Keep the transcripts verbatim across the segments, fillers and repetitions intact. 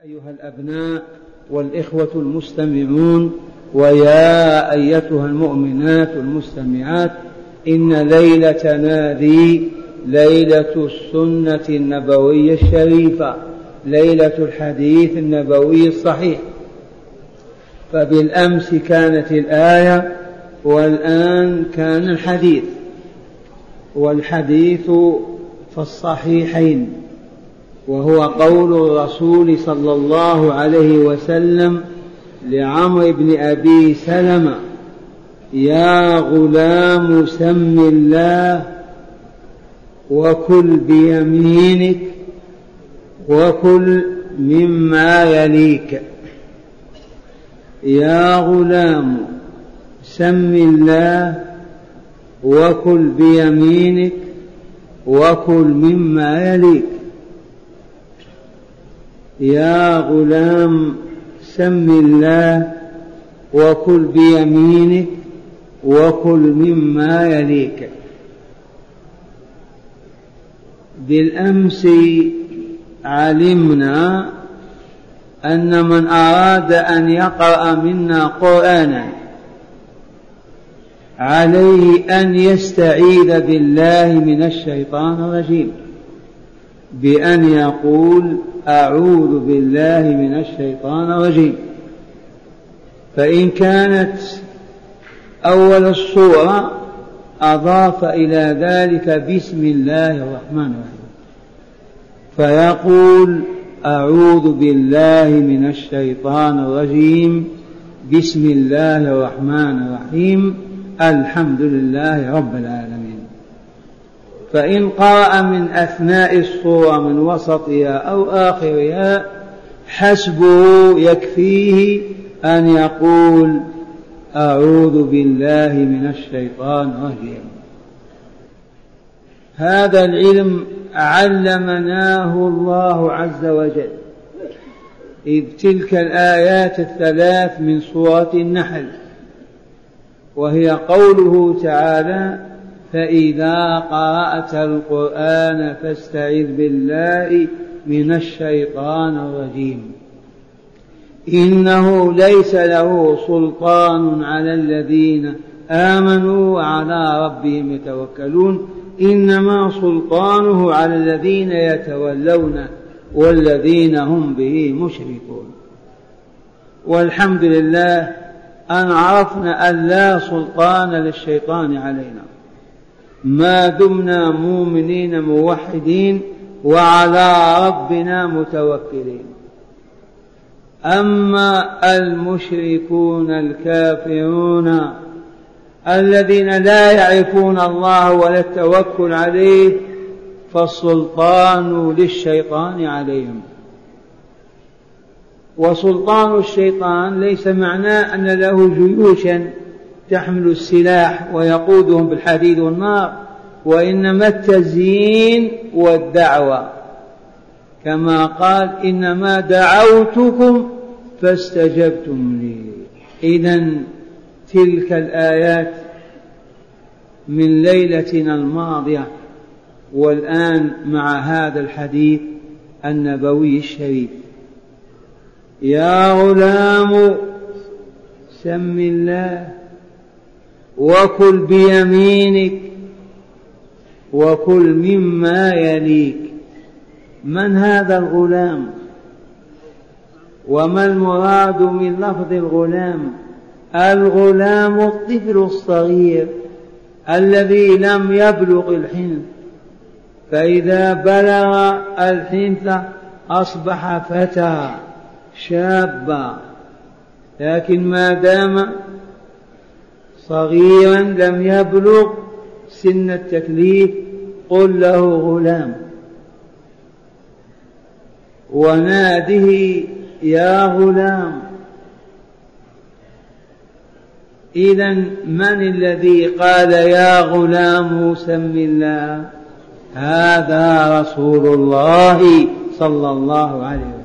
أيها الأبناء والإخوة المستمعون، ويا أيتها المؤمنات المستمعات، إن ليلتنا ذي ليلة السنة النبوية الشريفة، ليلة الحديث النبوي الصحيح. فبالأمس كانت الآية والآن كان الحديث، والحديث في الصحيحين، وهو قول الرسول صلى الله عليه وسلم لعمرو بن أبي سلمة: يا غلام سم الله وكل بيمينك وكل مما يليك. يا غلام سم الله وكل بيمينك وكل مما يليك. يا غلام سم الله وكل بيمينك وكل مما يليك. بالأمس علمنا أن من أراد أن يقرأ منا قرآنا عليه أن يستعيذ بالله من الشيطان الرجيم بأن يقول: أعوذ بالله من الشيطان الرجيم. فإن كانت أول الصورة أضاف إلى ذلك بسم الله الرحمن الرحيم، فيقول: أعوذ بالله من الشيطان الرجيم، بسم الله الرحمن الرحيم، الحمد لله رب العالمين. فإن قرأ من أثناء الصورة من وسطها أو آخرها حسبه، يكفيه أن يقول: أعوذ بالله من الشيطان الرجيم. هذا العلم علمناه الله عز وجل، إذ تلك الآيات الثلاث من سورة النحل، وهي قوله تعالى: فإذا قرأت القرآن فاستعذ بالله من الشيطان الرجيم، إنه ليس له سلطان على الذين آمنوا وعلى ربهم يتوكلون، إنما سلطانه على الذين يتولون والذين هم به مشركون. والحمد لله أن عرفنا أن لا سلطان للشيطان علينا ما دمنا مؤمنين موحدين وعلى ربنا متوكلين. أما المشركون الكافرون الذين لا يعرفون الله ولا التوكل عليه فالسلطان للشيطان عليهم. وسلطان الشيطان ليس معناه أن له جيوشا تحمل السلاح ويقودهم بالحديد والنار، وإنما التزيين والدعوة، كما قال: إنما دعوتكم فاستجبتم لي. إذن تلك الآيات من ليلتنا الماضية، والآن مع هذا الحديث النبوي الشريف: يا غلام سم الله وكل بيمينك وكل مما يليك. من هذا الغلام؟ وما المراد من لفظ الغلام؟ الغلام الطفل الصغير الذي لم يبلغ الحنث، فإذا بلغ الحنث أصبح فتى شابا، لكن ما دام صغيرا لم يبلغ سن التكليف قل له غلام، وناده يا غلام. إذن من الذي قال يا غلام سم الله؟ هذا رسول الله صلى الله عليه وسلم،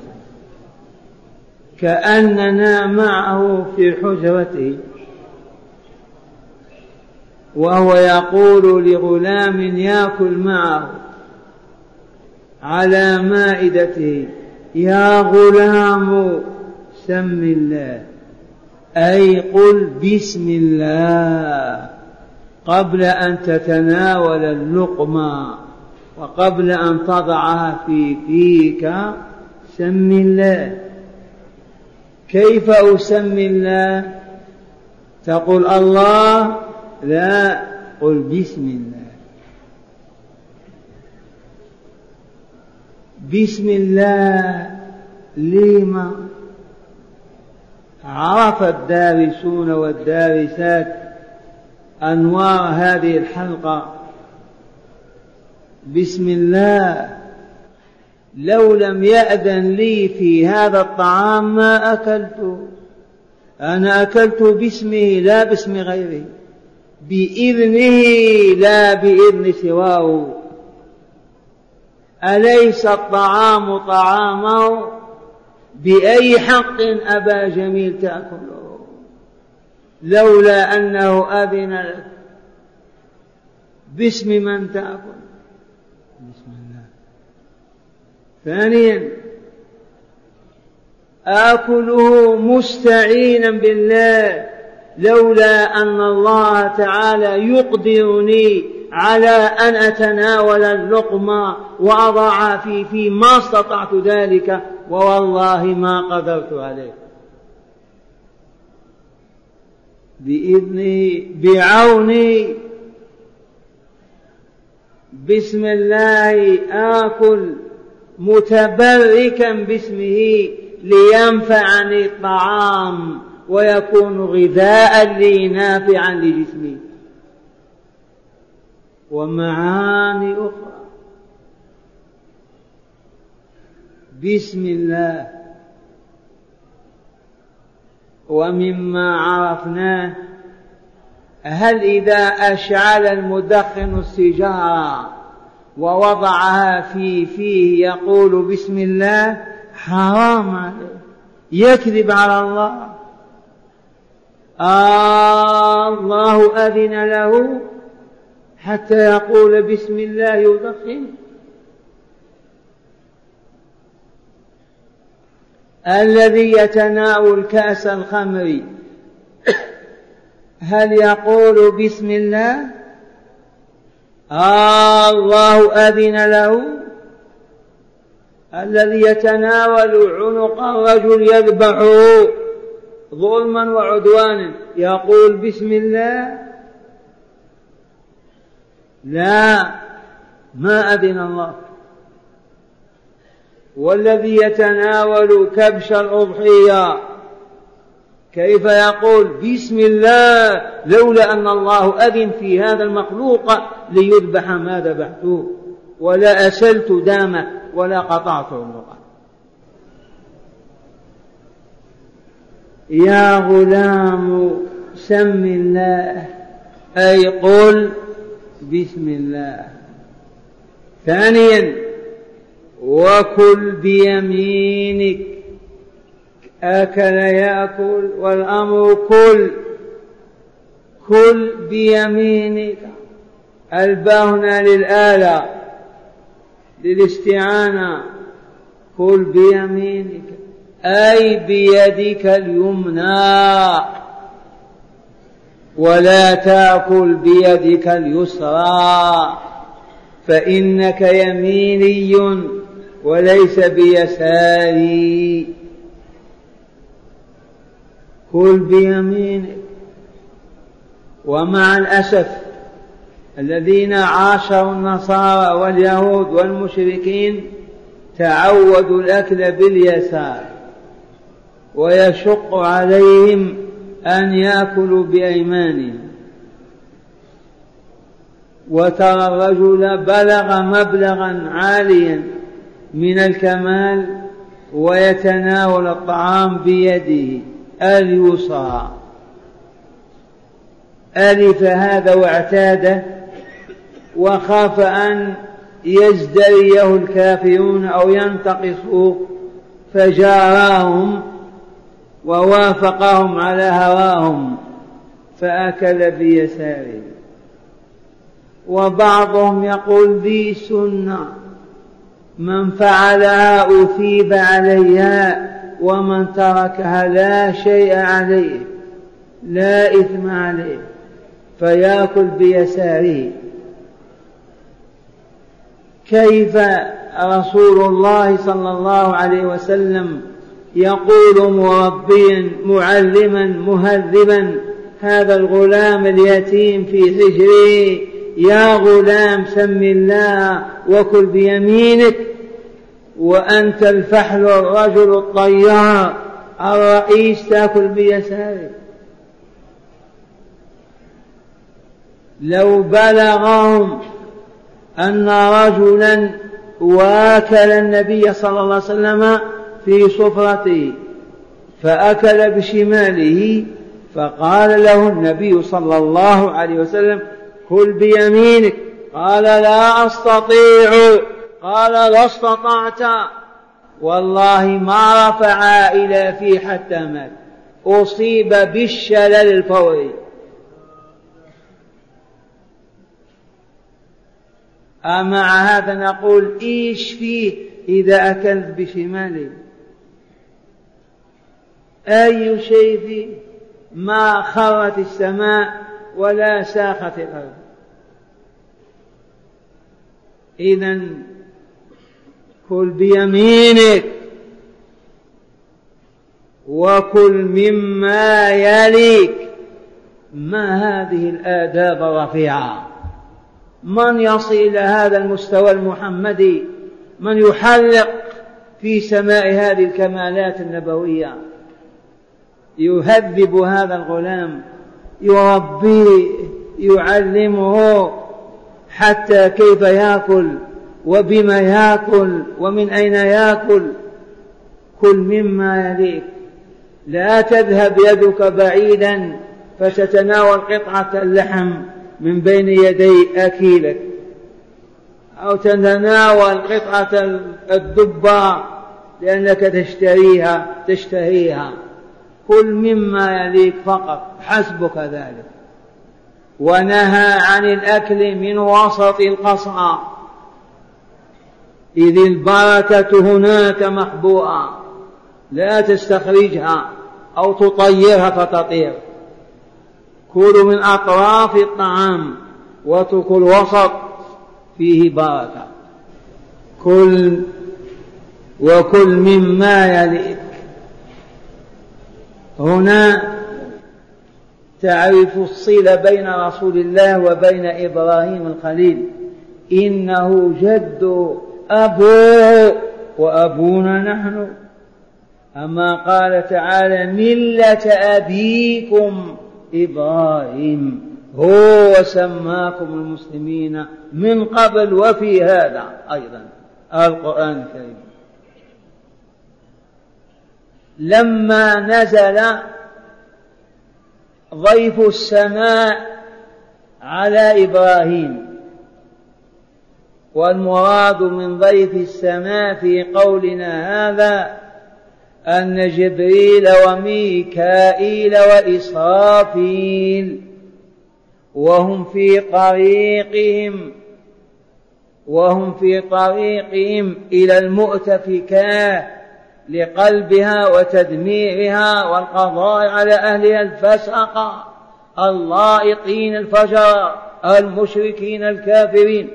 كأننا معه في حجرته وهو يقول لغلام يأكل معه على مائدته: يا غلام سم الله، أي قل بسم الله قبل أن تتناول اللقمة وقبل أن تضعها في فيك. سم الله. كيف أسمي الله؟ تقول الله؟ لا، قل بسم الله. بسم الله. لما؟ عرف الدارسون والدارسات أنوار هذه الحلقة. بسم الله لو لم يأذن لي في هذا الطعام ما أكلته. أنا أكلت باسمه لا باسم غيره، بإذنه لا بإذن سواه. أليس الطعام طعامه؟ بأي حق أبا جميل تأكله لولا أنه أذن لك؟ باسم من تأكل؟ بسم الله. ثانيا آكله مستعينا بالله، لولا أن الله تعالى يقدرني على أن أتناول اللقمة وأضعها في في ما استطعت ذلك، ووالله ما قدرت عليه. بإذنه بعوني. بسم الله آكل متبركا باسمه لينفعني الطعام ويكون غذاء لي نافعا لجسمي. ومعاني أخرى. بسم الله. ومما عرفناه، هل إذا أشعل المدخن السيجارة ووضعها في فيه يقول بسم الله؟ حرام عليه، يكذب على الله. آه الله أذن له حتى يقول بسم الله يدخن؟ الذي يتناول كأس الخمر هل يقول بسم الله؟ آه الله أذن له. الذي يتناول عنق الرجل يذبحه ظلما وعدوانا يقول بسم الله؟ لا، ما أذن الله. والذي يتناول كبش الأضحية كيف يقول بسم الله لولا أن الله أذن في هذا المخلوق ليذبح ما ذبحته، ولا أسلت دامه ولا قطعت عنقه. يا غلام سم الله، أي قل بسم الله. ثانيا وكل بيمينك. أكل يأكل والأمر كل كل بيمينك. الباء هنا للآلة للاستعانة. كل بيمينك أي بيدك اليمنى، ولا تأكل بيدك اليسرى، فإنك يميني وليس بيساري. كل بيمينك. ومع الأسف الذين عاشروا النصارى واليهود والمشركين تعودوا الأكل باليسار، ويشق عليهم أن يأكلوا بأيمانهم. وترى الرجل بلغ مبلغا عاليا من الكمال ويتناول الطعام بيده اليسرى، ألف هذا واعتاده، وخاف أن يزدريه الكافرون أو ينتقصوه فجاراهم ووافقهم على هواهم فأكل من فعلها أثيب عليها ومن تركها لا شيء عليه، لا إثم عليه، فيأكل بيساره. كيف رسول الله صلى الله عليه وسلم يقول مربيا معلما مهذبا هذا الغلام اليتيم في حجره: يا غلام سم الله وكل بيمينك، وأنت الفحل الرجل الطيار الرئيس تأكل بيسارك. لو بلغهم أن رجلا واكل النبي صلى الله عليه وسلم في صفرته فأكل بشماله، فقال له النبي صلى الله عليه وسلم: كل بيمينك. قال: لا أستطيع. قال: لا استطعت. والله ما رفع إلى فيه حتى مات، أصيب بالشلل الفوري. أمع هذا نقول: إيش فيه إذا أكلت بشماله؟ أي شيء فيه؟ ما خرت السماء ولا ساخت الأرض. إذن كل بيمينك وكل مما يليك. ما هذه الآداب الرفيعة؟ من يصل إلى هذا المستوى المحمدي؟ من يحلق في سماء هذه الكمالات النبوية؟ يهذب هذا الغلام، يربيه، يعلمه حتى كيف يأكل وبما يأكل ومن أين يأكل. كل مما يليك، لا تذهب يدك بعيدا فتتناول قطعة اللحم من بين يدي أكيلك، أو تتناول قطعة الدبة لأنك تشتريها تشتهيها. كل مما يليك فقط، حسبك ذلك. ونهى عن الأكل من وسط القصعة، إذ البركة هناك محبوءة، لا تستخرجها أو تطيرها فتطير. كل من أطراف الطعام واتركوا الوسط، فيه بركة. كل وكل مما يليك. هنا تعرف الصلة بين رسول الله وبين إبراهيم الخليل. إنه جد أبوه وأبونا نحن. أما قال تعالى: ملة أبيكم إبراهيم، هو سماكم المسلمين من قبل وفي هذا أيضا القرآن الكريم. لما نزل ضيف السماء على إبراهيم، والمراد من ضيف السماء في قولنا هذا أن جبريل وميكائيل وإسرافيل وهم في طريقهم وهم في طريقهم إلى المؤتفكات لقلبها وتدميرها والقضاء على أهلها الفسقة اللائقين الفجر المشركين الكافرين.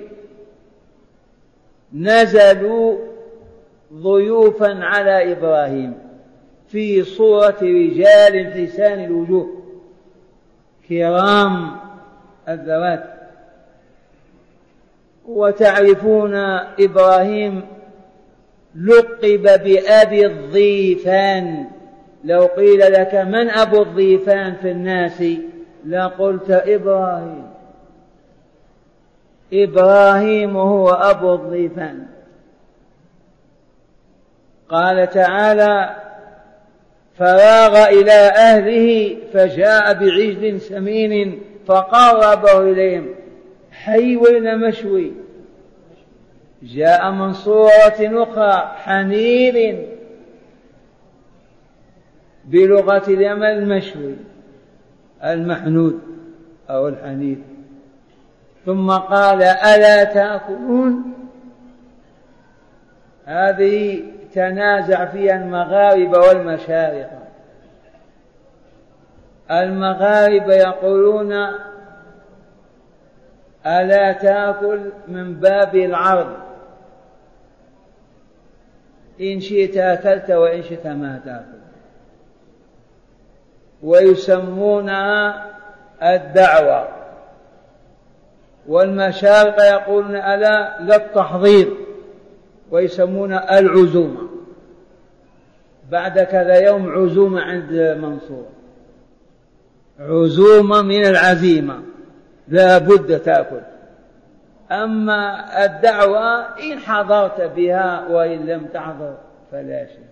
نزلوا ضيوفا على إبراهيم في صورة رجال حسان الوجوه كرام الذوات. وتعرفون إبراهيم لقب بأبي الضيفان. لو قيل لك من أبو الضيفان في الناس لقلت إبراهيم. إبراهيم هو أبو الضيفان. قال تعالى: فراغ إلى أهله فجاء بعجل سمين فقربه إليهم. حي ولا مشوي؟ جاء من صورة أخرى حنير، بلغة اليمن المشوي المحنود أو الحنير. ثم قال: ألا تأكلون؟ هذه تنازع فيها المغاربة والمشارقة. المغاربة يقولون ألا تأكل من باب العرض، إن شئت أكلت وإن شئت ما تأكل، ويسمونها الدعوة. والمشارقة يقولون ألا للتحضير، ويسمون العزومة. بعد كذا يوم عزومة عند منصور، عزومة من العزيمة لا بد تأكل. أما الدعوة إن حضرت بها وإن لم تحضر فلا شيء.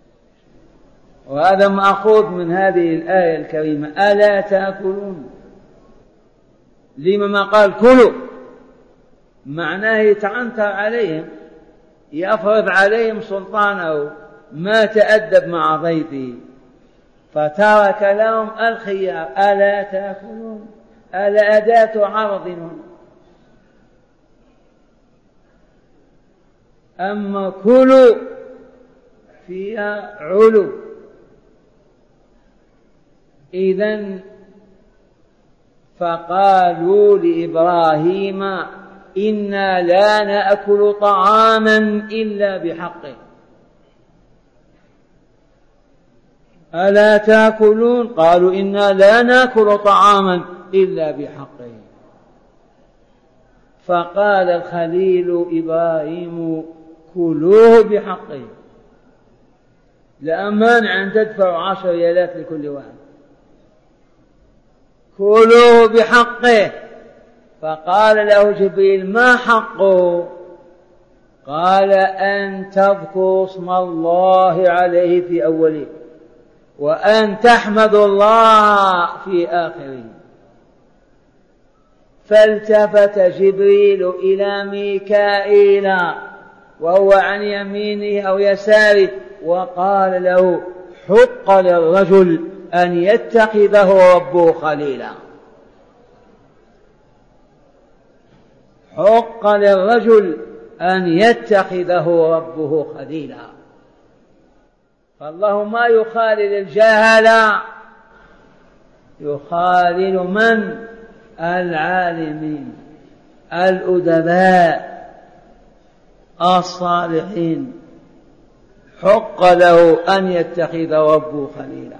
وهذا مأخوذ من هذه الآية الكريمة ألا تأكلون. لما ما قال كلوا؟ معناه يتعنتر عليهم، يفرض عليهم سلطانه، ما تأدب مع ضيفه، فترك لهم الخيار ألا تأكلون. ألا أداة عرض هنا. أما كلوا فيها علو. إذن فقالوا لإبراهيم إنا لا نأكل طعاما إلا بحقه. ألا تأكلون؟ قالوا إنا لا نأكل طعاما إلا بحقه. فقال الخليل إبراهيم كلوه بحقه، لا مانع أن تدفع عشر ريالات لكل واحد، كلوه بحقه. فقال له جبريل ما حقه؟ قال أن تذكروا اسم الله عليه في أوله، وأن تحمدوا الله في آخره. فالتفت جبريل إلى ميكائيل وهو عن يمينه أو يساره وقال له حق للرجل أن يتخذه ربه خليلا. حق للرجل أن يتخذه ربه خليلا. فالله ما يخالل الجاهل، يخالل من؟ العالمين الأدباء الصالحين. حق له أن يتخذ ربه خليلا.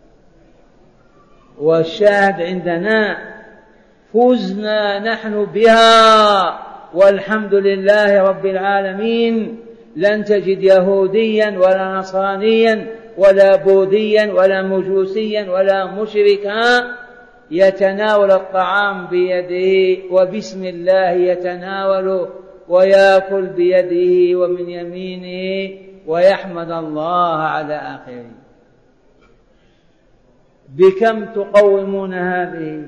والشاهد عندنا فزنا نحن بها والحمد لله رب العالمين. لن تجد يهوديا ولا نصرانيا ولا بوذيا ولا مجوسيا ولا مشركا يتناول الطعام بيده وبسم الله يتناول ويأكل بيده ومن يمينه ويحمد الله على آخره. بكم تقومون هذه؟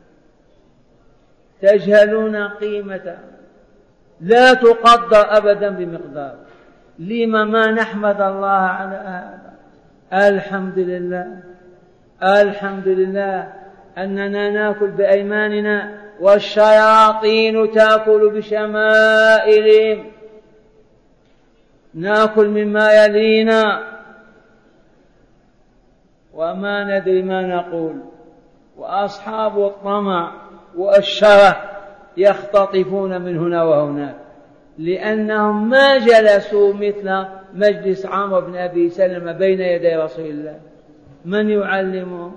تجهلون قيمتها، لا تقدر أبدا بمقدار. لما ما نحمد الله على هذا؟ الحمد لله، الحمد لله أننا نأكل بأيماننا والشياطين تأكل بشمائلهم، نأكل مما يلينا وما ندري ما نقول. وأصحاب الطمع والشره يختطفون من هنا وهناك، لأنهم ما جلسوا مثل مجلس عمرو بن أبي سلمة بين يدي رسول الله. من يعلمهم؟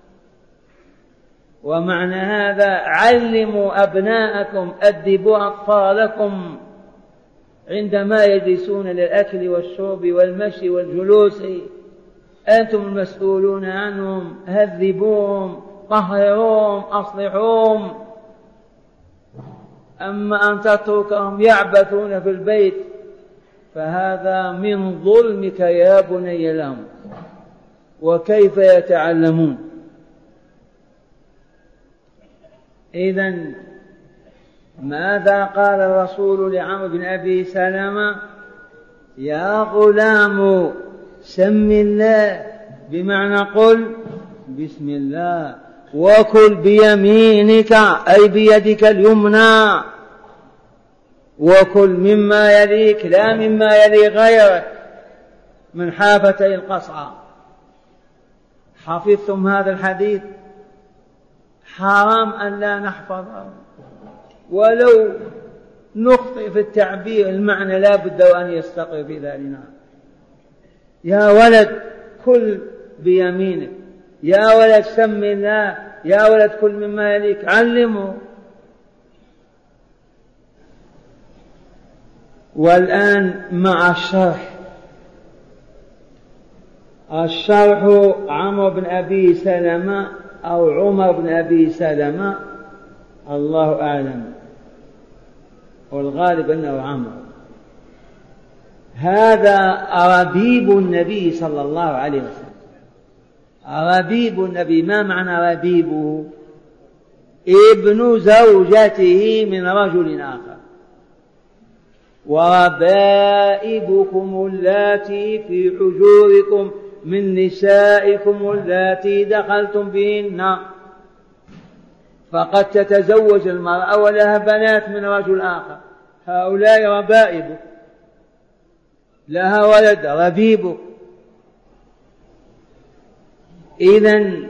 ومعنى هذا علموا أبناءكم، أدبوا أطفالكم عندما يجلسون للأكل والشرب والمشي والجلوس، أنتم المسؤولون عنهم، هذبوهم، طهروهم، أصلحوهم. أما أن تتركهم يعبثون في البيت فهذا من ظلمك يا بني لهم. وكيف يتعلمون؟ إذن ماذا قال الرسول لعمرو بن أبي سلمة؟ يا غلام سم الله، بمعنى قل بسم الله وكل بيمينك أي بيدك اليمنى وكل مما يليك لا مما يلي غيرك من حافتي القصعى. حفظتم هذا الحديث؟ حرام أن لا نحفظه، ولو نخطئ في التعبير المعنى لا بد أن يستقر في ذلك. يا ولد كل بيمينك، يا ولد سم الله، يا ولد كل مما يليك، علمه. والآن مع الشرح. الشرح عمرو بن أبي سلمة أو عمر بن أبي سلمة، الله أعلم، والغالب أنه عمرو. هذا ربيب النبي صلى الله عليه وسلم. ربيب النبي، ما معنى ربيبه؟ ابن زوجته من رجل آخر. وربائبكم اللاتي في حجوركم من نسائكم اللاتي دخلتم بهن. فقد تتزوج المرأة ولها بنات من رجل آخر، هؤلاء ربائبك، لها ولد ربيبك. إذن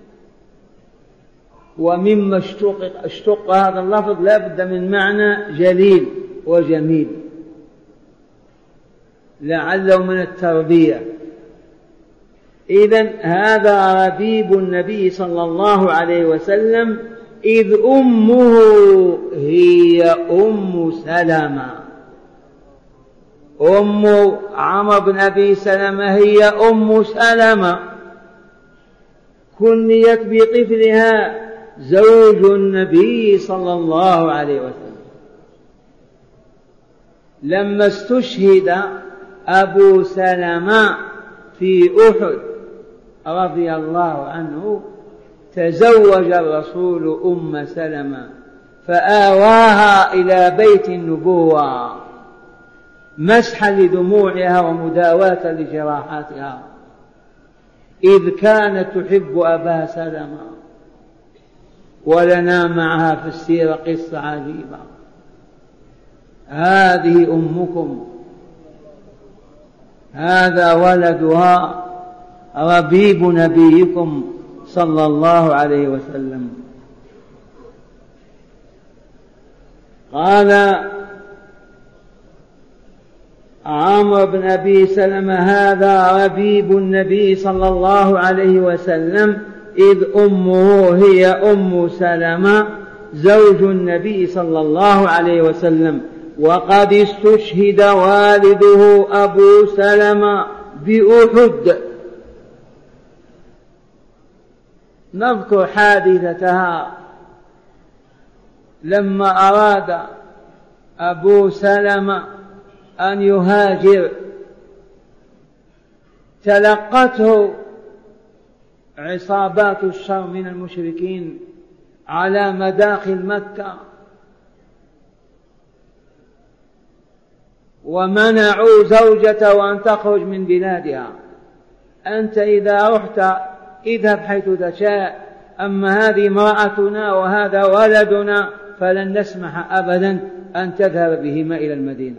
ومما اشتق, اشتق هذا اللفظ لا بد من معنى جليل وجميل، لعله من التربية. إذن هذا ربيب النبي صلى الله عليه وسلم، إذ أمه هي أم سلمة. أم عمرو بن أبي سلمة هي أم سلمة، كنيت بطفلها زوج النبي صلى الله عليه وسلم. لما استشهد أبو سلمة في أحد رضي الله عنه تزوج الرسول أم سلمة فآواها إلى بيت النبوة مسحا لدموعها ومداواة لجراحاتها، إذ كانت تحب أبا سلمة. ولنا معها في السيرة قصة عجيبة. هذه أمكم، هذا ولدها ربيب نبيكم صلى الله عليه وسلم. قال عمرو بن أبي سلمة هذا ربيب النبي صلى الله عليه وسلم، إذ أمه هي أم سلمة زوج النبي صلى الله عليه وسلم، وقد استشهد والده أبو سلمة بأحد. نذكر حادثتها. لما أراد أبو سلمة أن يهاجر تلقته عصابات الشر من المشركين على مداخل مكة، ومنعوا زوجته أن تخرج من بلادها. أنت إذا رحت اذهب حيث تشاء، أما هذه امرأتنا وهذا ولدنا فلن نسمح أبدا أن تذهب بهما إلى المدينة.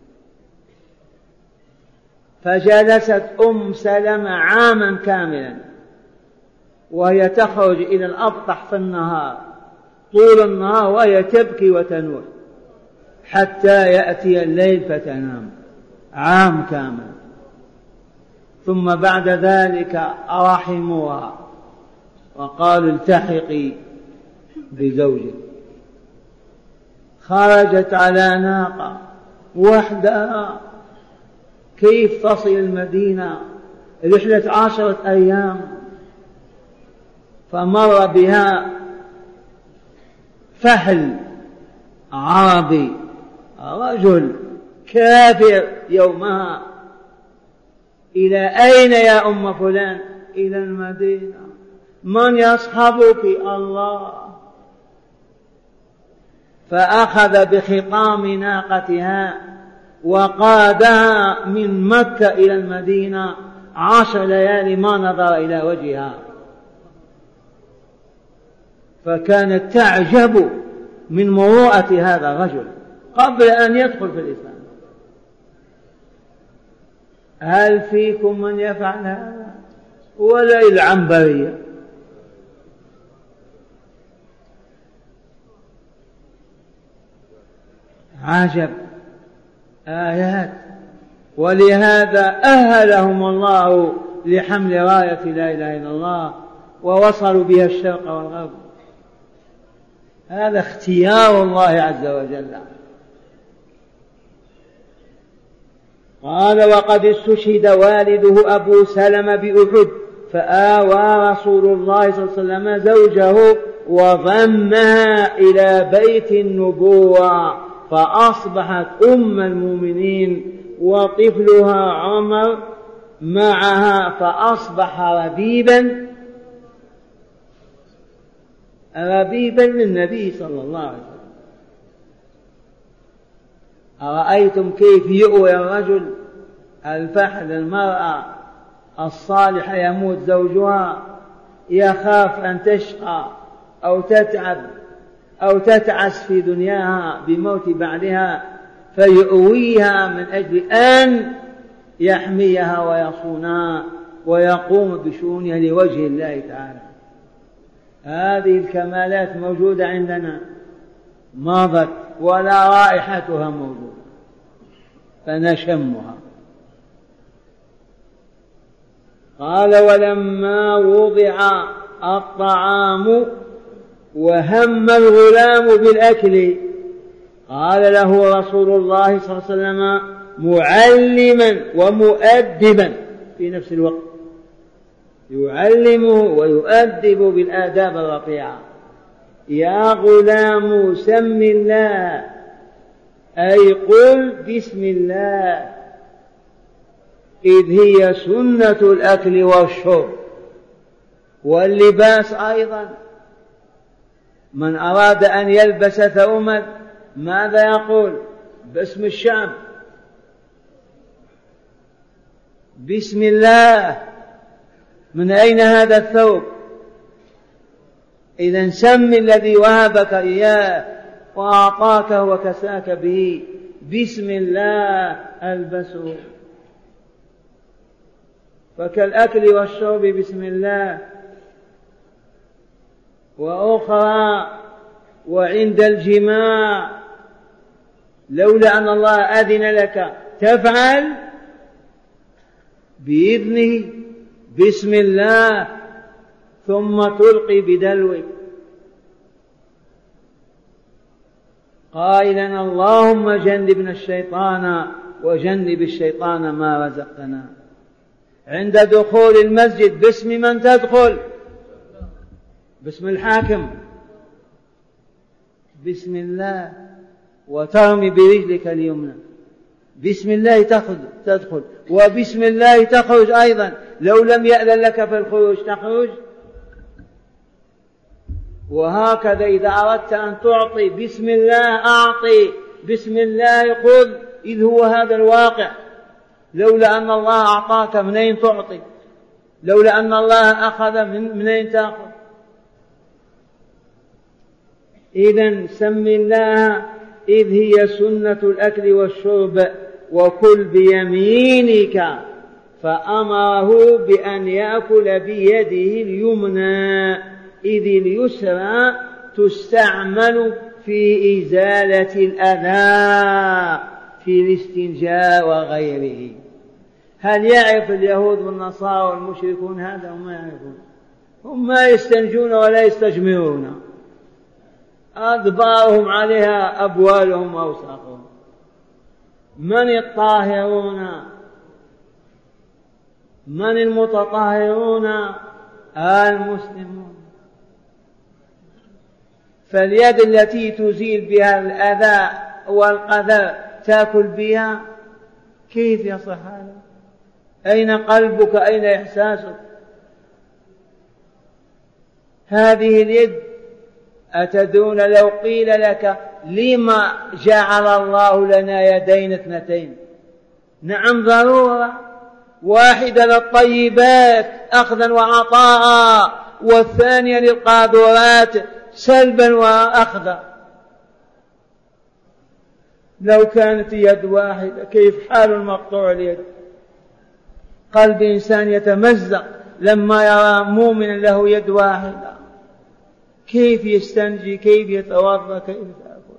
فجلست أم سلمة عاما كاملا وهي تخرج إلى الأبطح في النهار طول النهار وهي تبكي وتنوح حتى يأتي الليل فتنام، عام كامل. ثم بعد ذلك رحموها وقالوا التحقي بزوجك. خرجت على ناقة وحدها، كيف تصل المدينة؟ رحلة عشرة أيام. فمر بها فهل عربي، رجل كافر يومها. إلى أين يا أم فلان؟ إلى المدينة. من يصحبك؟ الله. فأخذ بخطام ناقتها وقادها من مكة إلى المدينة عشر ليالي ما نظر إلى وجهها. فكانت تعجب من مروءة هذا الرجل قبل أن يدخل في الإسلام. هل فيكم من يفعل هذا؟ ولا العنبرية. عجب آيات. ولهذا أهلهم الله لحمل راية لا إله إلا الله ووصلوا بها الشرق والغرب. هذا اختيار الله عز وجل. قال وقد استشهد والده أبو سلمة بأحد فآوى رسول الله صلى الله عليه وسلم زوجه وضمها إلى بيت النبوة فأصبحت أم المؤمنين وطفلها عمر معها فأصبح ربيبا ربيبا للنبي صلى الله عليه وسلم. أرأيتم كيف يؤوي الرجل الفحل المرأة الصالحة يموت زوجها يخاف أن تشقى أو تتعب أو تتعس في دنياها بموت بعدها فيؤويها من أجل أن يحميها ويصونها ويقوم بشؤونها لوجه الله تعالى. هذه الكمالات موجودة عندنا مضت ولا رائحتها موجودة فنشمها. قال ولما وضع الطعام وهم الغلام بالأكل قال له رسول الله صلى الله عليه وسلم معلما ومؤدبا في نفس الوقت، يعلمه ويؤدب بالآداب الرفيعة. يا غلام سم الله أي قل بسم الله إذ هي سنة الأكل والشرب واللباس أيضا. من أراد أن يلبس ثوما ماذا يقول؟ باسم الشعب بسم الله. من أين هذا الثوب؟ إذا سم الذي وهبك إياه وأعطاك وكساك به بسم الله ألبسه. فكالأكل والشرب بسم الله. وأخرى وعند الجماع لولا أن الله أذن لك تفعل بإذنه بسم الله ثم تلقي بدلوك قائلا اللهم جنبنا الشيطان وجنب الشيطان ما رزقتنا. عند دخول المسجد باسم من تدخل؟ باسم الحاكم بسم الله وترمي برجلك اليمنى بسم الله تدخل وبسم الله تخرج أيضا. لو لم يأذن لك في الخروج تخرج. وهكذا إذا أردت أن تعطي بسم الله أعطي بسم الله خذ إذ هو هذا الواقع. لولا أن الله أعطاك منين تعطي؟ لولا أن الله أخذ من منين تأخذ؟ إذن سم الله إذ هي سنة الأكل والشرب وكل بيمينك. فأمره بأن يأكل بيده اليمنى إذ اليسرى تستعمل في إزالة الأذى في الاستنجاء وغيره. هل يعرف اليهود والنصارى والمشركون هذا؟ هم ما يعرفون. هم ما يستنجون ولا يستجمرون، أدبارهم عليها أبوالهم وأوساقهم. من الطاهرون؟ من المتطهرون؟ المسلمون. فاليد التي تزيل بها الأذى والقذى تأكل بها، كيف يصح هذا؟ أين قلبك؟ أين إحساسك؟ هذه اليد أتدون لو قيل لك لما جعل الله لنا يدين اثنتين؟ نعم ضرورة، واحدة للطيبات أخذا وعطاء والثانية للقاذورات سلبا وأخذا. لو كانت يد واحدة كيف حال المقطوع اليد؟ قلب إنسان يتمزق لما يرى مؤمنا له يد واحدة، كيف يستنجي، كيف يتوضأ، كيف تأكل؟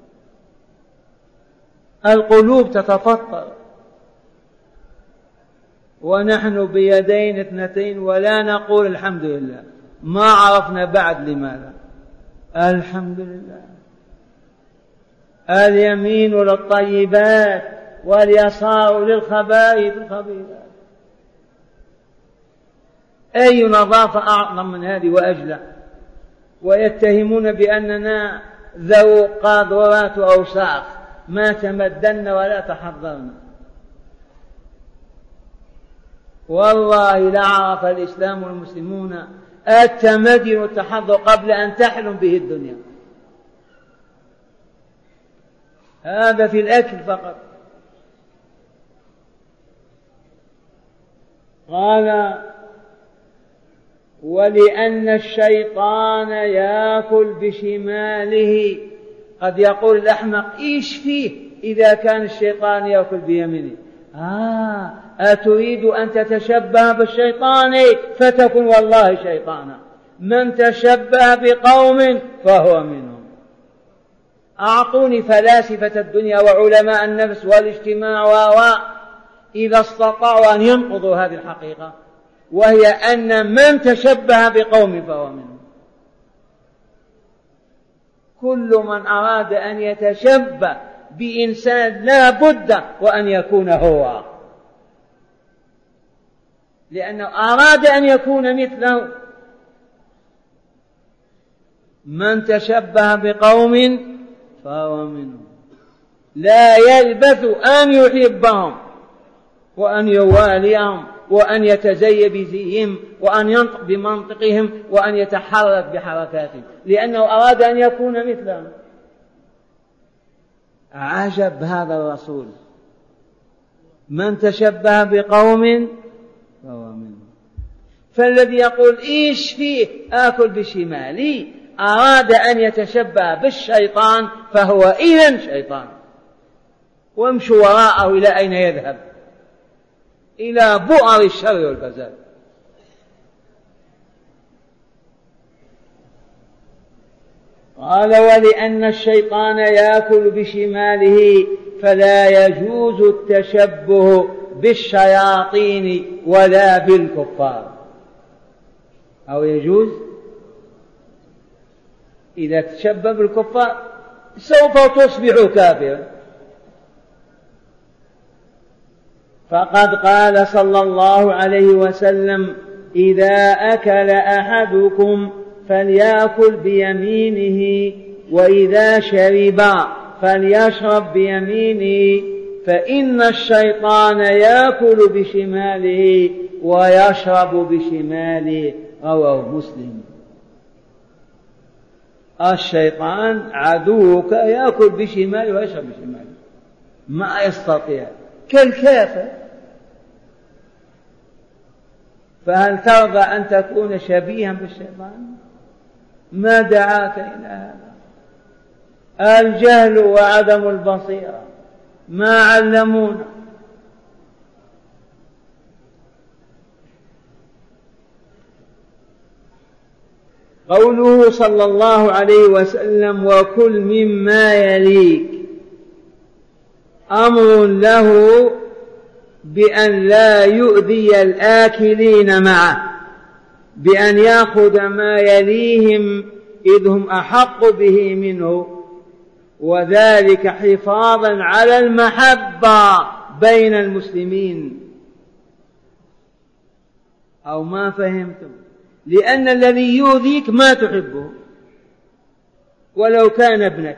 القلوب تتفطر، ونحن بيدين اثنتين ولا نقول الحمد لله، ما عرفنا بعد لماذا. الحمد لله. اليمين للطيبات واليسار للخبائث الخبيثات. أي نظافة أعظم من هذه وأجلى؟ ويتهمون بأننا ذو قاذورات وأوساخ، ما تمدن ولا تحضرنا. والله لعرف الإسلام والمسلمون التمدن والتحضر قبل أن تحلم به الدنيا. هذا في الأكل فقط. قال ولأن الشيطان يأكل بشماله. قد يقول الأحمق إيش فيه إذا كان الشيطان يأكل بيمينه؟ آه أتريد أن تتشبه بالشيطان فتكن والله شيطانا. من تشبه بقوم فهو منهم. أعطوني فلاسفة الدنيا وعلماء النفس والاجتماع و إذا استطاعوا أن ينقضوا هذه الحقيقة، وهي أن من تشبه بقوم فهو منهم. كل من أراد أن يتشبه بإنسان لا بد وأن يكون هو، لأنه أراد أن يكون مثله. من تشبه بقوم فهو منهم. لا يلبث أن يحبهم وأن يواليهم وأن يتزي بزيهم وأن ينطق بمنطقهم وأن يتحرك بحركاتهم، لأنه أراد أن يكون مثلهم. عجب هذا الرسول. من تشبه بقوم فهو منهم. فالذي يقول إيش فيه آكل بشمالي أراد أن يتشبه بالشيطان، فهو إذن شيطان. وامشوا وراءه إلى أين يذهب؟ إلى بؤر الشر والفساد. قال ولأن الشيطان يأكل بشماله فلا يجوز التشبه بالشياطين ولا بالكفار. أو يجوز؟ إذا تشبه بالكفار سوف تصبح كافرا. فقد قال صلى الله عليه وسلم إذا أكل أحدكم فليأكل بيمينه وإذا شرب فليشرب بيمينه فإن الشيطان يأكل بشماله ويشرب بشماله. رواه مسلم. الشيطان عدوك يأكل بشماله ويشرب بشماله، ما يستطيع، كالكافر. فهل ترضى أن تكون شبيها بالشيطان؟ ما دعاك إلى هذا؟ الجهل وعدم البصيرة ما علمونا. قوله صلى الله عليه وسلم وكل مما يليك، أمر له بأن لا يؤذي الآكلين معه، بأن يأخذ ما يليهم إذ هم أحق به منه، وذلك حفاظا على المحبة بين المسلمين. أو ما فهمتم؟ لأن الذي يؤذيك ما تحبه ولو كان ابنك.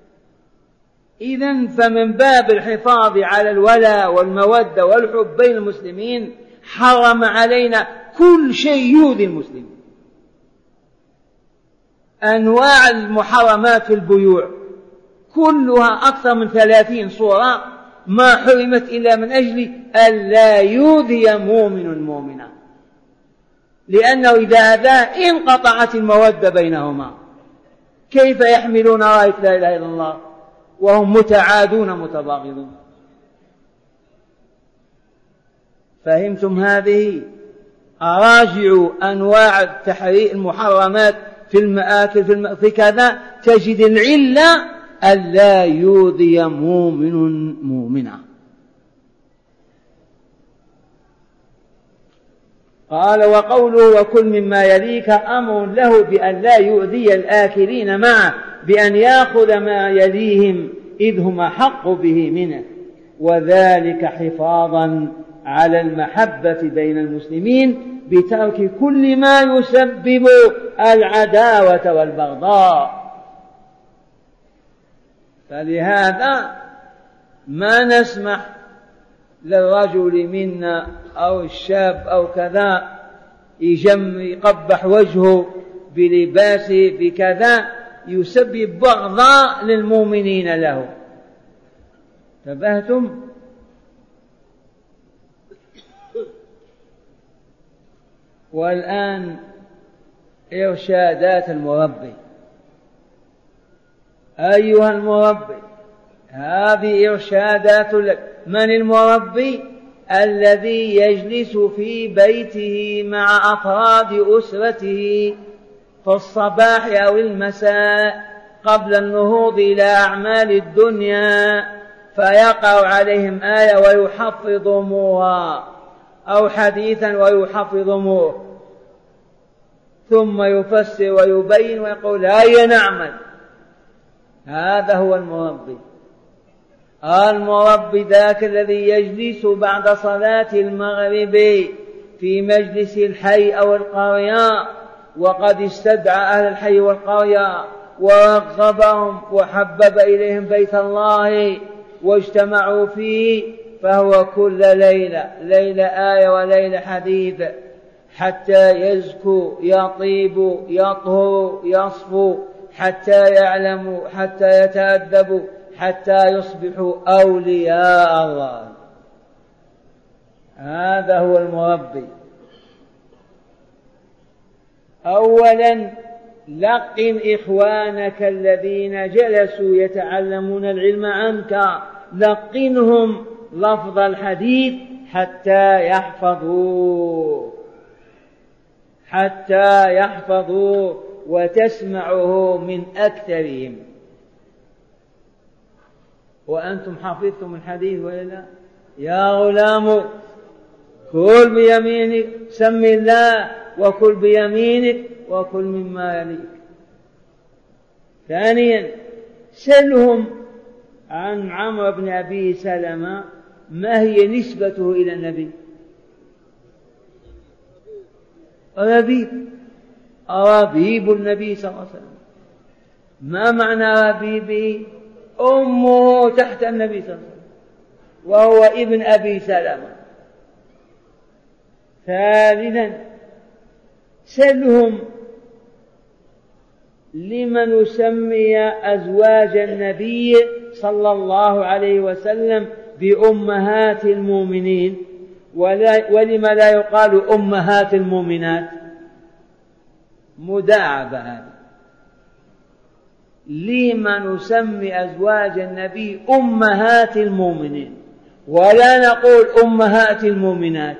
إذن فمن باب الحفاظ على الولاء والمودة والحب بين المسلمين حرم علينا كل شيء يؤذي المسلم. أنواع المحرمات في البيوع كلها أكثر من ثلاثين صورة ما حرمت إلا من أجل ألا يؤذي مؤمن مؤمنا، لأنه إذا أذاه انقطعت المودة بينهما. كيف يحملون راية لا إله إلا الله وهم متعادون متباغضون. فهمتم هذه؟ أراجعوا أنواع التحريم المحرمات في المآكل في, الم... في كذا تجد العلة ألا يؤذي مؤمن مؤمنا. قال وقوله وكل مما يليك أمر له بأن لا يؤذي الآكلين معه بأن يأخذ ما يليهم إذ هم حق به منه، وذلك حفاظا على المحبة بين المسلمين بترك كل ما يسبب العداوة والبغضاء. فلهذا ما نسمح للرجل منا أو الشاب أو كذا يجم يقبح وجهه بلباسه بكذا يسبب بغضاء للمؤمنين له. تبهتم؟ والآن إرشادات المربي. أيها المربي، هذه إرشادات لك. من المربي؟ الذي يجلس في بيته مع أفراد أسرته في الصباح أو المساء قبل النهوض إلى أعمال الدنيا، فيقع عليهم آية ويحفظهموها أو حديثا ويحفظهموه، ثم يفسر ويبين ويقول هيا نعمل. هذا هو المربي. المربي ذاك الذي يجلس بعد صلاة المغرب في مجلس الحي أو القرية وقد استدعى أهل الحي والقرية ورغبهم وحبب إليهم بيت الله واجتمعوا فيه، فهو كل ليلة ليلة آية وليلة حديث حتى يزكو يطيب يطهر يصفو، حتى يعلموا حتى يتأدبوا حتى يصبحوا أولياء الله. هذا هو المربي. أولا لقن إخوانك الذين جلسوا يتعلمون العلم عنك، لقنهم لفظ الحديث حتى يحفظوا حتى يحفظوا وتسمعه من أكثرهم. وأنتم حفظتم الحديث ولا لا؟ يا غلام كل بيمينك، سم الله وكل بيمينك وكل مما يليك. ثانيا سلهم عن عمرو بن أبي سلمة ما هي نسبته إلى النبي؟ ربيب، ربيب النبي صلى الله عليه وسلم. ما معنى ربيبه؟ أمه تحت النبي صلى الله عليه وسلم وهو ابن أبي سلمة. ثالثا سلهم لمن نسمي أزواج النبي صلى الله عليه وسلم بأمهات المؤمنين ولما لا يقال أمهات المؤمنات؟ مداعبة هذا. لما نسمي أزواج النبي أمهات المؤمنين ولا نقول أمهات المؤمنات؟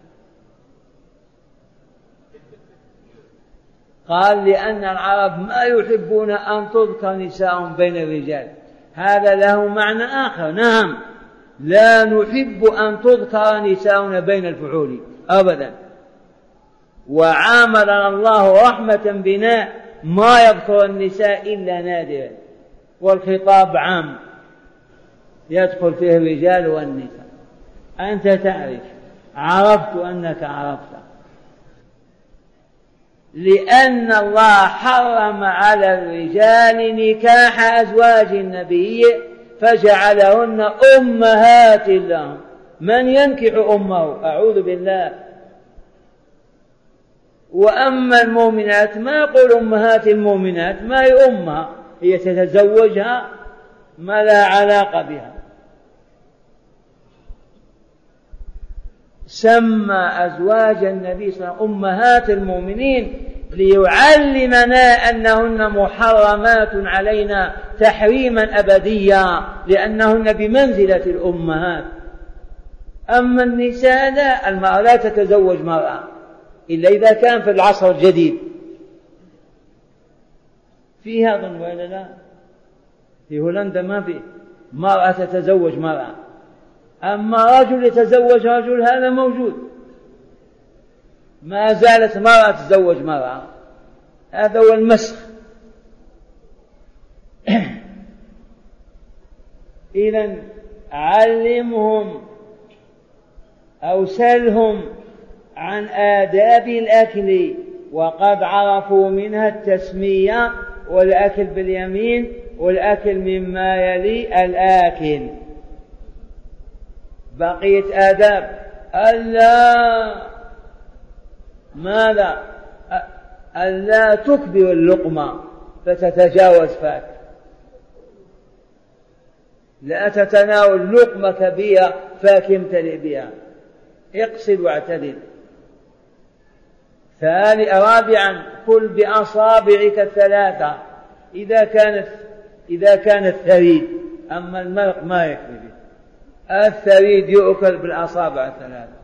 قال لأن العرب ما يحبون أن تذكر نساء بين الرجال. هذا له معنى آخر. نعم، لا نحب أن تذكر نساء بين الفحول أبدا. وعاملنا الله رحمة بنا ما يذكر النساء إلا نادرا، والخطاب عام يدخل فيه الرجال والنساء. أنت تعرف، عرفت أنك عرفت، لأن الله حرم على الرجال نكاح أزواج النبي فجعلهن أمهات لهم. من ينكح أمه؟ أعوذ بالله. وأما المؤمنات ما يقول أمهات المؤمنات، ما هي أمها، هي تتزوجها ما لا علاقة بها. سمى أزواج النبي صلى الله عليه وسلم أمهات المؤمنين ليعلمنا أنهن محرمات علينا تحريما أبديا لأنهن بمنزلة الأمهات. أما النساء لا، المرأة لا تتزوج مرأة إلا إذا كان في العصر الجديد. في هذا ولا لا؟ في هولندا ما في مرأة تتزوج مرأة، أما رجل يتزوج رجل هذا موجود، ما زالت مرأة تتزوج مرأة، هذا هو المسخ. إذن علمهم أو سلهم عن آداب الأكل وقد عرفوا منها التسمية والأكل باليمين والأكل مما يلي الآكل. بقية آداب ألا ماذا ألا تكبر اللقمة فتتجاوز فاك، لا تتناول لقمة كبيرة فاك يمتلئ بها، اقصد واعتدل. ثاني رابعا كل بأصابعك الثلاثة إذا كانت إذا كان الثريد، أما المرق ما يكفي، الثريد يؤكل بالأصابع الثلاثة.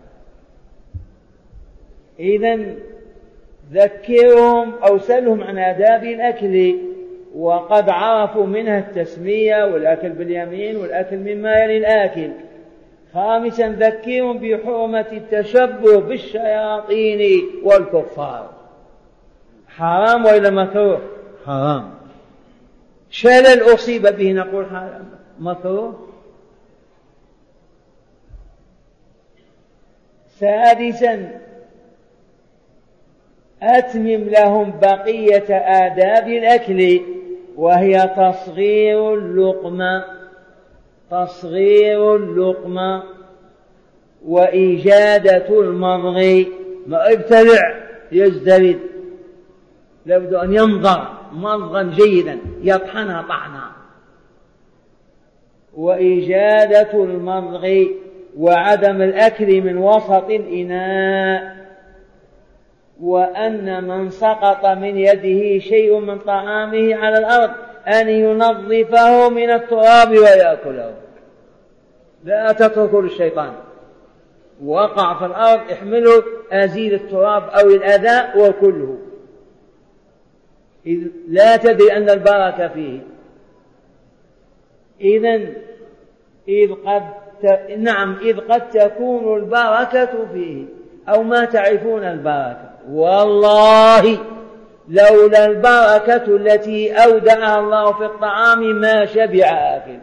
إذن ذكرهم أو سلهم عن آداب الأكل وقد عرفوا منها التسمية والأكل باليمين والأكل مما يلي الآكل. خامسا ذكرهم بحرمة التشبه بالشياطين والكفار. حرام وإلا مكروه؟ حرام. شلل أصيب به نقول حرام مكروه. سادسا أتمم لهم بقية آداب الأكل وهي تصغير اللقمة تصغير اللقمة وإيجادة المضغ، ما ابتلع يزدرد، لابد أن ينظر مضغا جيدا يطحنها طحنا، وإيجادة المضغ وعدم الأكل من وسط الإناء، وأن من سقط من يده شيء من طعامه على الأرض أن ينظفه من التراب ويأكله، لا تتركه للشيطان، وقع في الأرض احمله أزيل التراب أو الأذى وكله، إذ لا تدري أن البركة فيه. إذن إذ قد ت... نعم إذ قد تكون البركة فيه أو ما تعرفون البركة، والله لولا البركة التي أودعها الله في الطعام ما شبع آكل.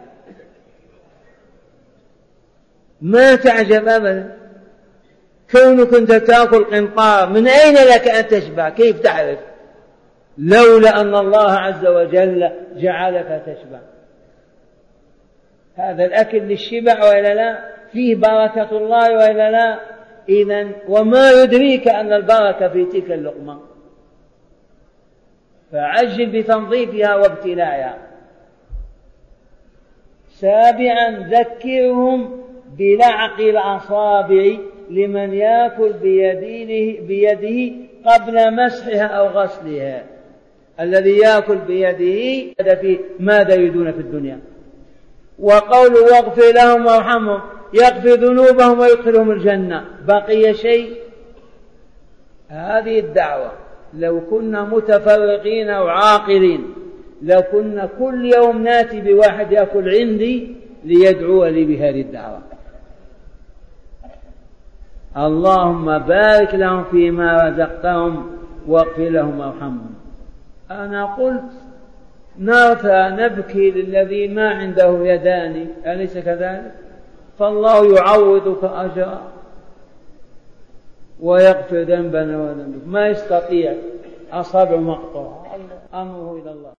ما تعجب أبدا كونك أنت تأكل قنطار، من أين لك أن تشبع؟ كيف تعرف؟ لولا أن الله عز وجل جعلك تشبع. هذا الأكل للشبع وإلا لا؟ فيه بركة الله وإلا لا؟ إذن وما يدريك أن البركة في تلك اللقمة؟ فعجل بتنظيفها وابتلاعها. سابعا ذكرهم بلعق الأصابع لمن يأكل بيده, بيده قبل مسحها أو غسلها. الذي يأكل بيده هذا في ماذا يريدون في الدنيا. وقوله واغفر لهم وارحمهم يغفر ذنوبهم ويدخلهم الجنة. بقي شيء؟ هذه الدعوة لو كنا متفرقين وعاقلين لو كنا كل يوم ناتي بواحد يأكل عندي ليدعو لي بهذه الدعوة. اللهم بارك لهم فيما رزقتهم واغفر لهم وارحمهم. أنا قلت نرثى نبكي للذي ما عنده يدان، أليس كذلك؟ فالله يعوضك أجرا ويغفر ذنبنا وذنبك. ما يستطيع، أصابع مقطوع، أمره إلى الله.